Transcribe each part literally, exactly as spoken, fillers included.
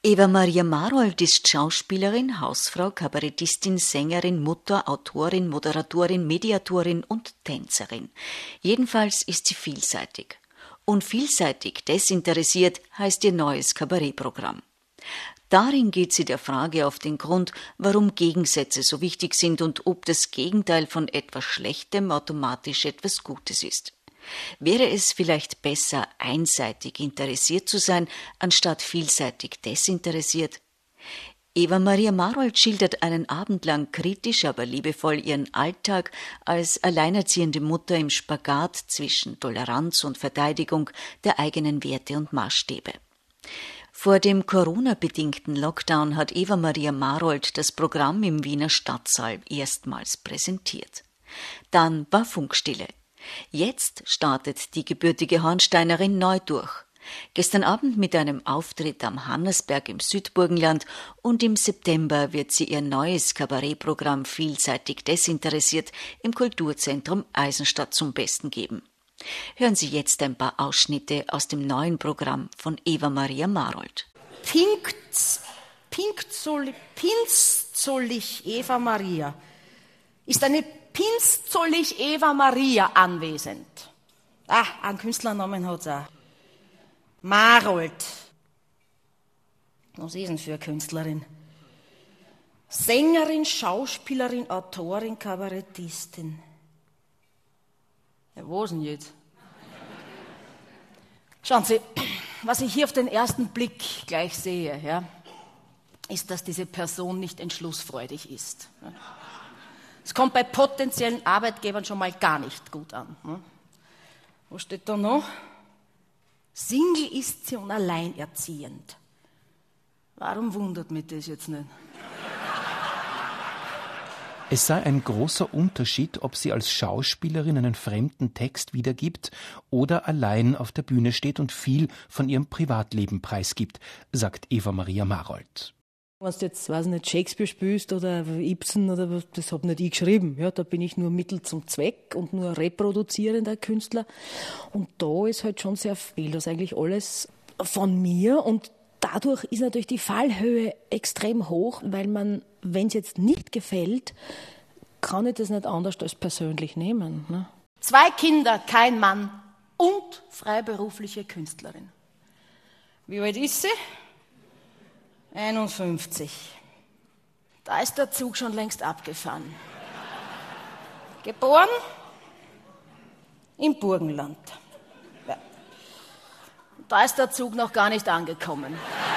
Eva Maria Marold ist Schauspielerin, Hausfrau, Kabarettistin, Sängerin, Mutter, Autorin, Moderatorin, Mediatorin und Tänzerin. Jedenfalls ist sie vielseitig. Und vielseitig desinteressiert heißt ihr neues Kabarettprogramm. Darin geht sie der Frage auf den Grund, warum Gegensätze so wichtig sind und ob das Gegenteil von etwas Schlechtem automatisch etwas Gutes ist. Wäre es vielleicht besser, einseitig interessiert zu sein, anstatt vielseitig desinteressiert? Eva Maria Marold schildert einen Abend lang kritisch, aber liebevoll ihren Alltag als alleinerziehende Mutter im Spagat zwischen Toleranz und Verteidigung der eigenen Werte und Maßstäbe. Vor dem Corona-bedingten Lockdown hat Eva Maria Marold das Programm im Wiener Stadtsaal erstmals präsentiert. Dann war Funkstille. Jetzt startet die gebürtige Hornsteinerin neu durch. Gestern Abend mit einem Auftritt am Hannersberg im Südburgenland und im September wird sie ihr neues Kabarettprogramm vielseitig desinteressiert im Kulturzentrum Eisenstadt zum Besten geben. Hören Sie jetzt ein paar Ausschnitte aus dem neuen Programm von Eva Maria Marold. Pink, pink, pinzollig Eva Maria. Ist eine pinzollig Eva Maria anwesend? Ah, einen Künstlernamen hat sie auch. Marold. Was ist denn für eine Künstlerin? Sängerin, Schauspielerin, Autorin, Kabarettistin. Ja, was denn jetzt? Schauen Sie, was ich hier auf den ersten Blick gleich sehe, ja, ist, dass diese Person nicht entschlussfreudig ist. Es kommt bei potenziellen Arbeitgebern schon mal gar nicht gut an. Was steht da noch? Single ist sie und alleinerziehend. Warum wundert mich das jetzt nicht? Es sei ein großer Unterschied, ob sie als Schauspielerin einen fremden Text wiedergibt oder allein auf der Bühne steht und viel von ihrem Privatleben preisgibt, sagt Eva Maria Marold. Wenn du jetzt, weiß nicht, Shakespeare spielst oder Ibsen, oder was, das habe nicht ich geschrieben. Ja, da bin ich nur Mittel zum Zweck und nur reproduzierender Künstler. Und da ist halt schon sehr viel, das ist eigentlich alles von mir. Und dadurch ist natürlich die Fallhöhe extrem hoch, weil man, wenn es jetzt nicht gefällt, kann ich das nicht anders als persönlich nehmen. Ne? Zwei Kinder, kein Mann und freiberufliche Künstlerin. Wie alt ist sie? einundfünfzig. Da ist der Zug schon längst abgefahren. Geboren im Burgenland. Ja. Da ist der Zug noch gar nicht angekommen.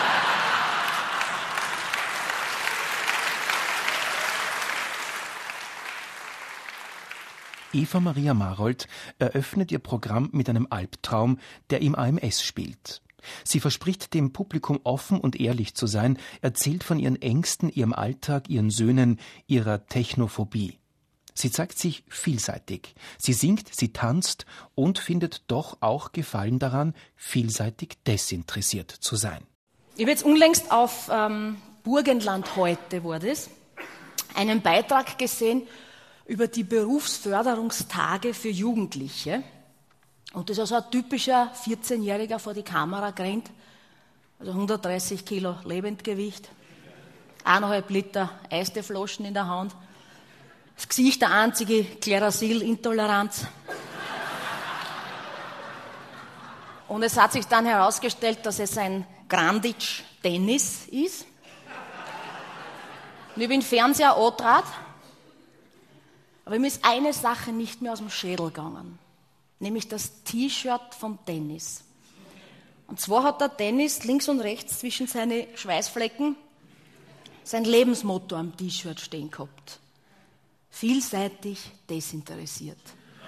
Eva Maria Marold eröffnet ihr Programm mit einem Albtraum, der im A M S spielt. Sie verspricht dem Publikum offen und ehrlich zu sein, erzählt von ihren Ängsten, ihrem Alltag, ihren Söhnen, ihrer Technophobie. Sie zeigt sich vielseitig. Sie singt, sie tanzt und findet doch auch Gefallen daran, vielseitig desinteressiert zu sein. Ich habe jetzt unlängst auf ähm, Burgenland heute, war das, einen Beitrag gesehen über die Berufsförderungstage für Jugendliche. Und das ist also ein typischer vierzehnjähriger vor die Kamera gerannt, also hundertdreißig Kilo Lebendgewicht, eineinhalb Liter Eisteflaschen in der Hand, das Gesicht der einzige Klerasil-Intoleranz. Und es hat sich dann herausgestellt, dass es ein Granditsch-Tennis ist. Und ich bin Fernseher angetrat, aber mir ist eine Sache nicht mehr aus dem Schädel gegangen. Nämlich das T-Shirt vom Dennis. Und zwar hat der Dennis links und rechts zwischen seine Schweißflecken sein Lebensmotto am T-Shirt stehen gehabt. Vielseitig desinteressiert.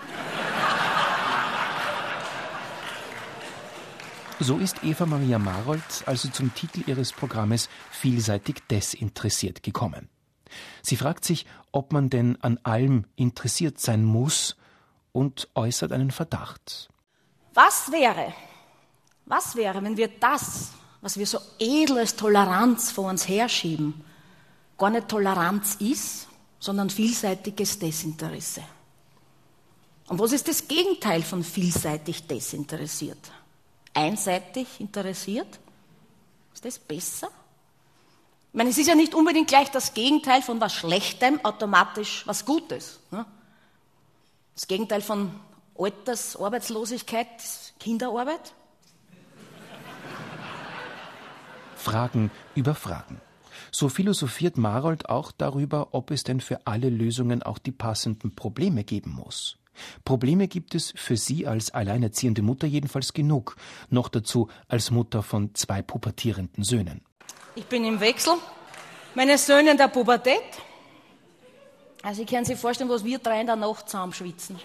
So ist Eva Maria Marold also zum Titel ihres Programmes vielseitig desinteressiert gekommen. Sie fragt sich, ob man denn an allem interessiert sein muss, und äußert einen Verdacht. Was wäre, was wäre, wenn wir das, was wir so edel als Toleranz vor uns herschieben, gar nicht Toleranz ist, sondern vielseitiges Desinteresse? Und was ist das Gegenteil von vielseitig desinteressiert? Einseitig interessiert? Ist das besser? Ich meine, es ist ja nicht unbedingt gleich das Gegenteil von was Schlechtem automatisch was Gutes. Ne? Das Gegenteil von Altersarbeitslosigkeit ist Kinderarbeit. Fragen über Fragen. So philosophiert Marold auch darüber, ob es denn für alle Lösungen auch die passenden Probleme geben muss. Probleme gibt es für sie als alleinerziehende Mutter jedenfalls genug, noch dazu als Mutter von zwei pubertierenden Söhnen. Ich bin im Wechsel. Meine Söhne in der Pubertät. Also, ich kann sich vorstellen, was wir drei in der Nacht zusammenschwitzen.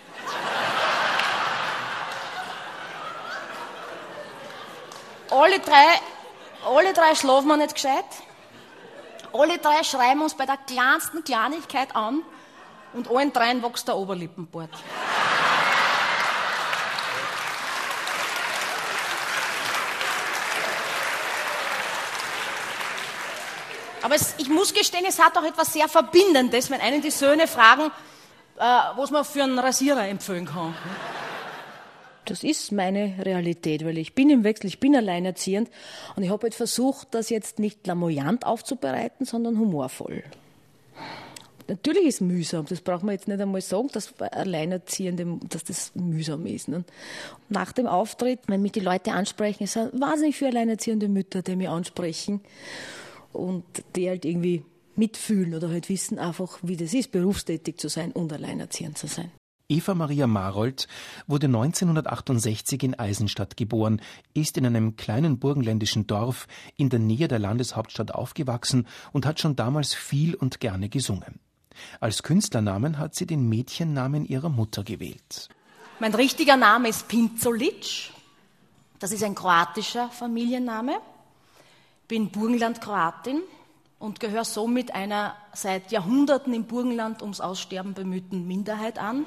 Alle drei, alle drei schlafen wir nicht gescheit. Alle drei schreiben uns bei der kleinsten Kleinigkeit an und allen dreien wächst der Oberlippenbart. Aber es, ich muss gestehen, es hat auch etwas sehr Verbindendes, wenn einen die Söhne fragen, äh, was man für einen Rasierer empfehlen kann. Das ist meine Realität, weil ich bin im Wechsel, ich bin alleinerziehend und ich habe halt versucht, das jetzt nicht lamoyant aufzubereiten, sondern humorvoll. Natürlich ist es mühsam, das braucht man jetzt nicht einmal sagen, dass bei Alleinerziehenden, dass das mühsam ist. Ne? Nach dem Auftritt, wenn mich die Leute ansprechen, es sind wahnsinnig viele alleinerziehende Mütter, die mich ansprechen und die halt irgendwie mitfühlen oder halt wissen einfach, wie das ist, berufstätig zu sein und alleinerziehend zu sein. Eva Maria Marold wurde neunzehnhundertachtundsechzig in Eisenstadt geboren, ist in einem kleinen burgenländischen Dorf in der Nähe der Landeshauptstadt aufgewachsen und hat schon damals viel und gerne gesungen. Als Künstlernamen hat sie den Mädchennamen ihrer Mutter gewählt. Mein richtiger Name ist Pinzolic. Das ist ein kroatischer Familienname. Ich bin Burgenland-Kroatin und gehöre somit einer seit Jahrhunderten im Burgenland ums Aussterben bemühten Minderheit an.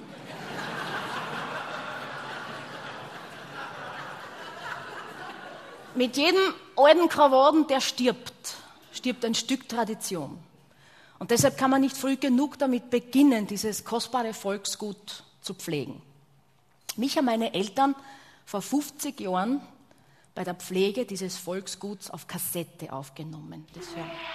Mit jedem alten Krawaden, der stirbt, stirbt ein Stück Tradition. Und deshalb kann man nicht früh genug damit beginnen, dieses kostbare Volksgut zu pflegen. Mich haben meine Eltern vor fünfzig Jahren bei der Pflege dieses Volksguts auf Kassette aufgenommen. Das hören wir.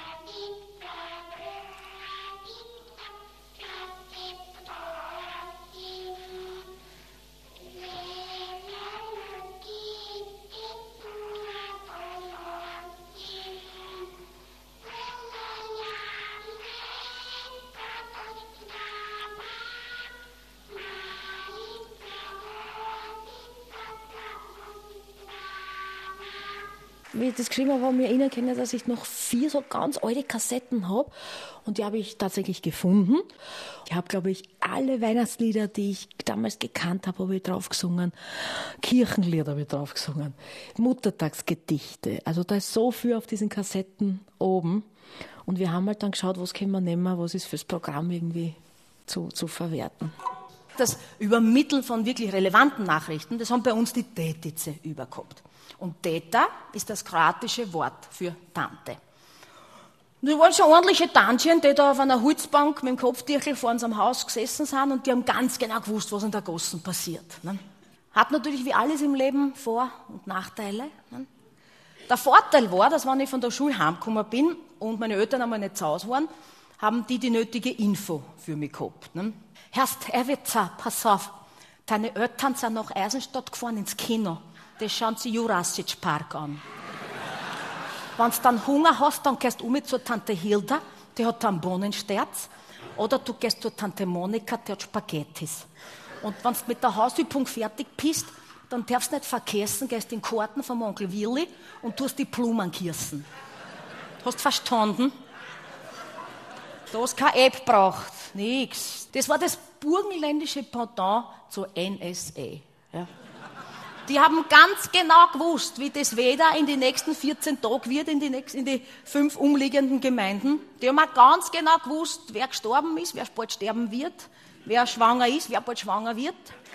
Wie ich das geschrieben habe, haben wir erinnern können, dass ich noch vier so ganz alte Kassetten habe. Und die habe ich tatsächlich gefunden. Ich habe, glaube ich, alle Weihnachtslieder, die ich damals gekannt habe, habe ich drauf gesungen. Kirchenlieder habe ich drauf gesungen. Muttertagsgedichte. Also da ist so viel auf diesen Kassetten oben. Und wir haben halt dann geschaut, was können wir nehmen, was ist fürs Programm irgendwie zu, zu verwerten. Das Übermitteln von wirklich relevanten Nachrichten, das haben bei uns die Tetice übergehabt. Und Teta ist das kroatische Wort für Tante. Und die waren schon ordentliche Tantchen, die da auf einer Holzbank mit dem Kopftüchel vor unserem Haus gesessen sind und die haben ganz genau gewusst, was in der Gossen passiert. Ne? Hat natürlich wie alles im Leben Vor- und Nachteile. Ne? Der Vorteil war, dass wenn ich von der Schule heimgekommen bin und meine Eltern einmal nicht zu Hause waren, haben die die nötige Info für mich gehabt. Ne? Herrst Erwitzer, pass auf, deine Eltern sind nach Eisenstadt gefahren ins Kino. Das schauen sie Jurassic Park an. Wenn du dann Hunger hast, dann gehst du um zur Tante Hilda, die hat dann Bohnensterz. Oder du gehst zur Tante Monika, die hat Spaghettis. Und wenn du mit der Hausübung fertig bist, dann darfst du nicht vergessen, gehst in den Garten vom Onkel Willi und tust die Blumen gießen. Hast du verstanden? Da hast keine App braucht, nix. Das war das burgenländische Pendant zur N S A. Ja. Die haben ganz genau gewusst, wie das Wetter in die nächsten vierzehn Tage wird, in die, nächsten, in die fünf umliegenden Gemeinden. Die haben auch ganz genau gewusst, wer gestorben ist, wer bald sterben wird, wer schwanger ist, wer bald schwanger wird.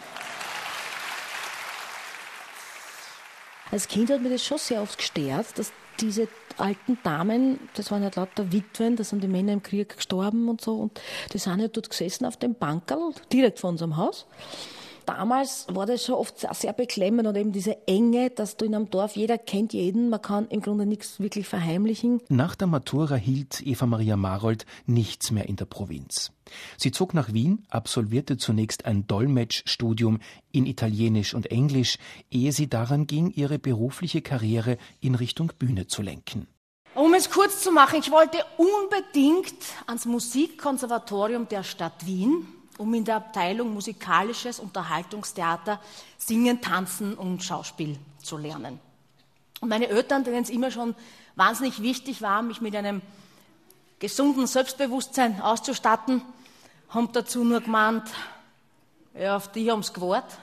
Als Kind hat mich das schon sehr oft gestört, dass diese alten Damen, das waren halt lauter Witwen, da sind die Männer im Krieg gestorben und so, und die sind halt dort gesessen auf dem Bankerl, direkt vor unserem Haus. damals war das schon oft sehr, sehr beklemmend und eben diese Enge, dass du in einem Dorf, jeder kennt jeden, man kann im Grunde nichts wirklich verheimlichen. Nach der Matura hielt Eva Maria Marold nichts mehr in der Provinz. Sie zog nach Wien, absolvierte zunächst ein Dolmetschstudium in Italienisch und Englisch, ehe sie daran ging, ihre berufliche Karriere in Richtung Bühne zu lenken. Um es kurz zu machen, ich wollte unbedingt ans Musikkonservatorium der Stadt Wien, um in der Abteilung Musikalisches Unterhaltungstheater Singen, Tanzen und Schauspiel zu lernen. Und meine Eltern, denen es immer schon wahnsinnig wichtig war, mich mit einem gesunden Selbstbewusstsein auszustatten, haben dazu nur gemeint, ja, auf die haben's gewartet.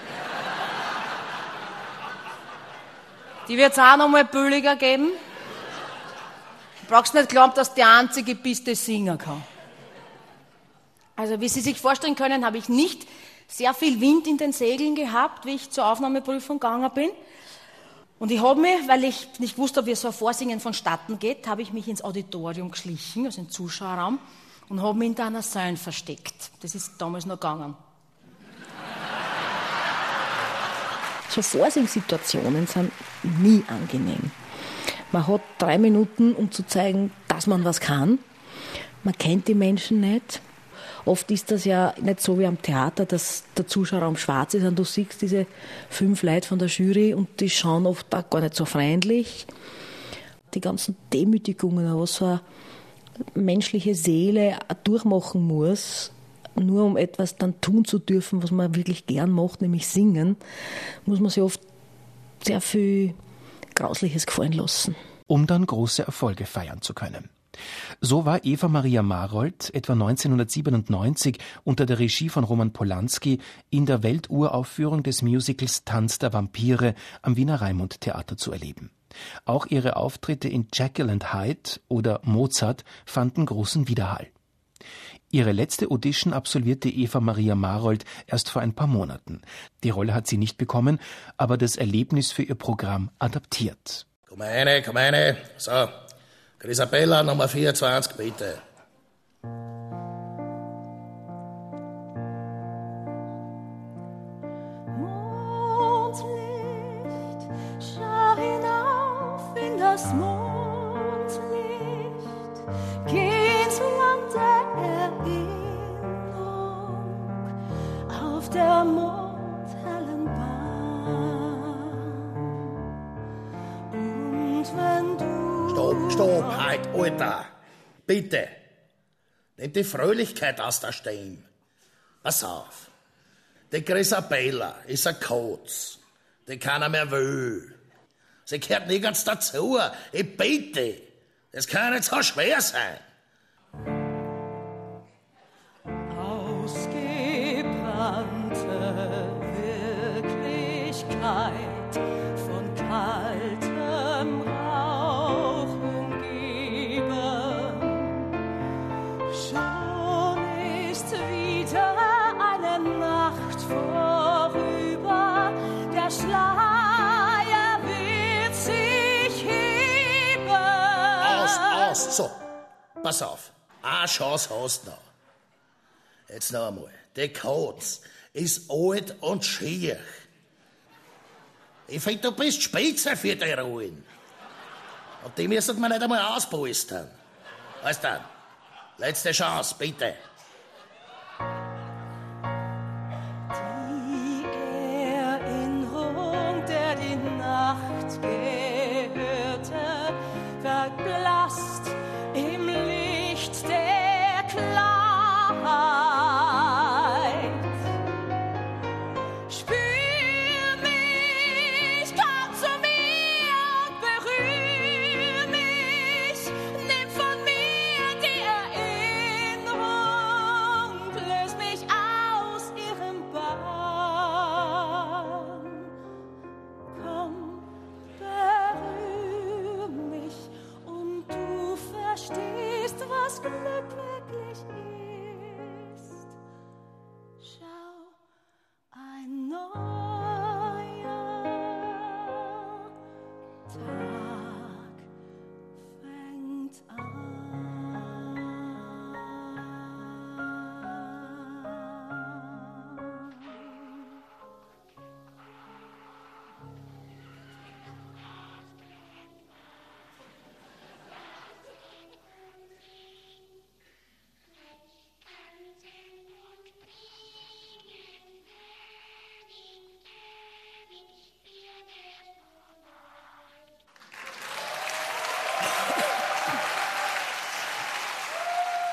Die wird's auch noch mal billiger geben. Du brauchst nicht glauben, dass die einzige bist, die singen kann. Also, wie Sie sich vorstellen können, habe ich nicht sehr viel Wind in den Segeln gehabt, wie ich zur Aufnahmeprüfung gegangen bin. Und ich habe mich, weil ich nicht wusste, wie so ein Vorsingen vonstatten geht, habe ich mich ins Auditorium geschlichen, also in den Zuschauerraum, und habe mich in einer Säule versteckt. Das ist damals noch gegangen. So Vorsingsituationen sind nie angenehm. Man hat drei Minuten, um zu zeigen, dass man was kann. Man kennt die Menschen nicht. Oft ist das ja nicht so wie am Theater, dass der Zuschauerraum schwarz ist und du siehst diese fünf Leute von der Jury und die schauen oft auch gar nicht so freundlich. Die ganzen Demütigungen, was so eine menschliche Seele durchmachen muss, nur um etwas dann tun zu dürfen, was man wirklich gern macht, nämlich singen, muss man sich oft sehr viel Grausliches gefallen lassen. Um dann große Erfolge feiern zu können. So war Eva Maria Marold etwa neunzehnhundertsiebenundneunzig unter der Regie von Roman Polanski in der Welturaufführung des Musicals Tanz der Vampire am Wiener Raimund-Theater zu erleben. Auch ihre Auftritte in Jekyll and Hyde oder Mozart fanden großen Widerhall. Ihre letzte Audition absolvierte Eva Maria Marold erst vor ein paar Monaten. Die Rolle hat sie nicht bekommen, aber das Erlebnis für ihr Programm adaptiert. Komm rein, komm rein. So, Grisabella Nummer vierundzwanzig, bitte. Mondlicht, schau hinauf in das Mondlicht, geh ins Land der Erinnerung auf der mondhellen Bahn. Und wenn du Stopp, stopp, halt, Alter. Bitte. Nimm die Fröhlichkeit aus der Stimme. Pass auf. Die Grisabella ist ein Kotz. Die keiner mehr will. Sie gehört nirgends dazu. Ich bitte. Das kann nicht so schwer sein. Ausgebrannte Wirklichkeit von kaltem Rauch umgeben. Schon ist wieder eine Nacht vorüber, der Schleier wird sich heben. Aus, aus, so. Pass auf. Eine Chance hast du noch. Jetzt noch einmal. Die Kotz ist alt und schier. Ich finde, du bist Spitze für die Ruhen. Und die müssen wir nicht einmal auspolstern. Weißt du, letzte Chance, bitte. Die Erinnerung, der die Nacht gehörte, verblasst im Licht der Klarheit. Spür mich, komm zu mir und berühr mich, nimm von mir die Erinnerung, löse mich aus ihrem Bann. Komm, berühr mich und du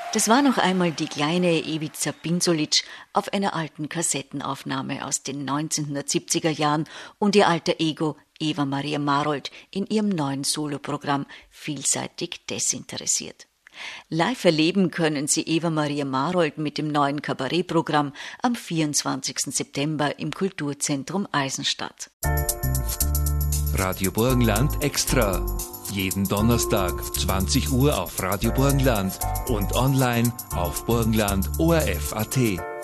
Das war noch einmal die kleine Ivica Pinsulic auf einer alten Kassettenaufnahme aus den neunzehnhundertsiebziger Jahren und ihr alter Ego Eva Maria Marold in ihrem neuen Soloprogramm Vielseitig desinteressiert. Live erleben können Sie Eva Maria Marold mit dem neuen Kabarettprogramm am vierundzwanzigsten September im Kulturzentrum Eisenstadt. Radio Burgenland Extra. Jeden Donnerstag, zwanzig Uhr auf Radio Burgenland und online auf burgenland punkt o r f punkt a t.